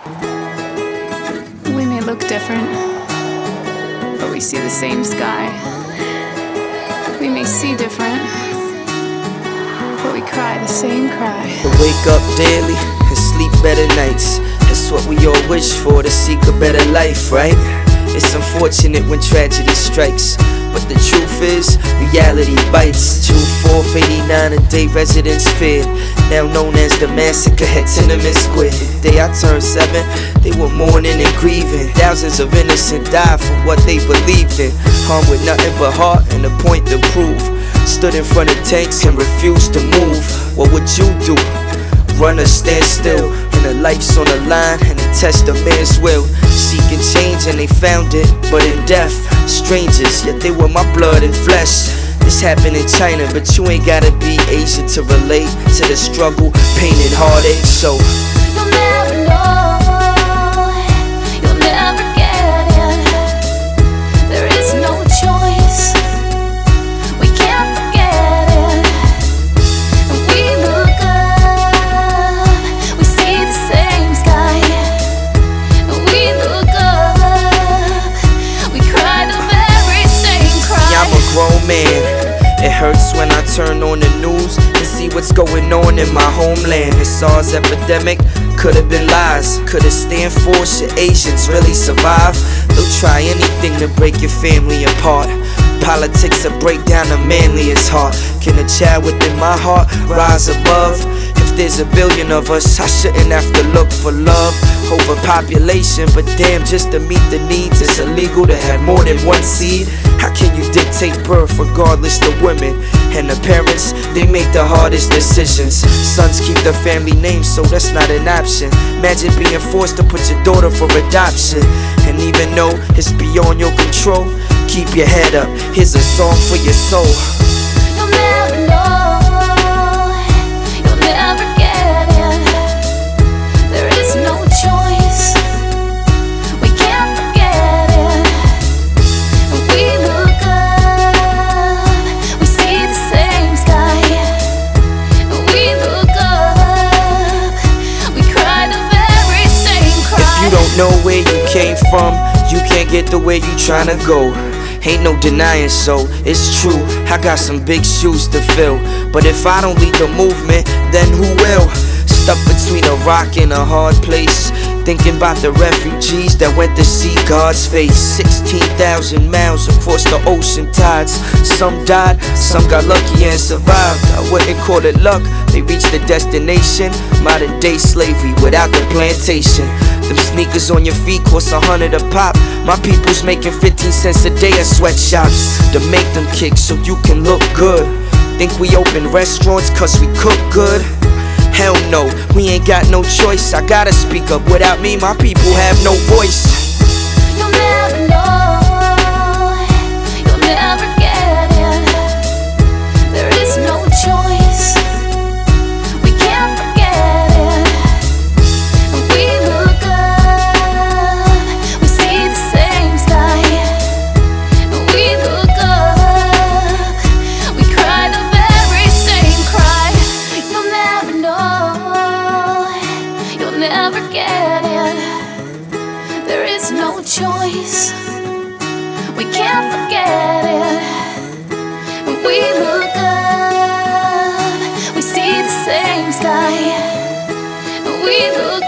We may look different, but we see the same sky. We may see different, but we cry the same cry. To wake up daily and sleep better nights. That's what we all wish for, to seek a better life, right? It's unfortunate when tragedy strikes, but the truth is, reality bites. June 4th, 89, a day residents feared, now known as the massacre at Tenement Square. The day I turned 7, they were mourning and grieving. Thousands of innocents died for what they believed in. Armed with nothing but heart and a point to prove. Stood in front of tanks and refused to move. What would you do? Run or stand still? And the life's on the line and they test a man's will. Seeking change and they found it, but in death, strangers, yet they were my blood and flesh. This happened in China, but you ain't gotta be Asian to relate to the struggle, pain and heartache. So you'll never know, you'll never get it. There is no choice, we can't forget it. And we look up, we see the same sky. And we look up, we cry the very same cry. I'm a grown man. It hurts when I turn on the news and see what's going on in my homeland. The SARS epidemic could have been lies. Could have stand for should Asians really survive? They'll try anything to break your family apart. Politics will break down the manliest heart. Can a child within my heart rise above? If there's a billion of us, I shouldn't have to look for love. Overpopulation, but damn, just to meet the needs, it's illegal to have more than one seed. How can you dictate birth regardless to women? And the parents, they make the hardest decisions. Sons keep the family name, so that's not an option. Imagine being forced to put your daughter for adoption. And even though it's beyond your control, keep your head up, here's a song for your soul. You'll never know, you'll never get it. There is no choice, we can't forget it. And we look up, we see the same sky. And we look up, we cry the very same cry. If you don't know where you came from, you can't get to where you tryna go. Ain't no denying, so it's true, I got some big shoes to fill. But if I don't lead the movement, then who will? Stuck between a rock and a hard place, thinking about the refugees that went to see God's face. 16,000 miles across the ocean tides. Some died, some got lucky and survived. I wouldn't call it luck, they reached the destination. Modern day slavery without the plantation. Them sneakers on your feet cost $100 a pop. My people's making 15 cents a day at sweatshops to make them kick so you can look good. Think we open restaurants cause we cook good? Hell no, we ain't got no choice. I gotta speak up, without me my people have no voice. You'll never know, you'll never get it. There is no choice, we can't forget it. And we look up, we see the same sky. And we look up, we cry the very same cry. You'll never know, you'll never get it. There is no choice, we can't forget it. And we look up, we see the same sky. And we look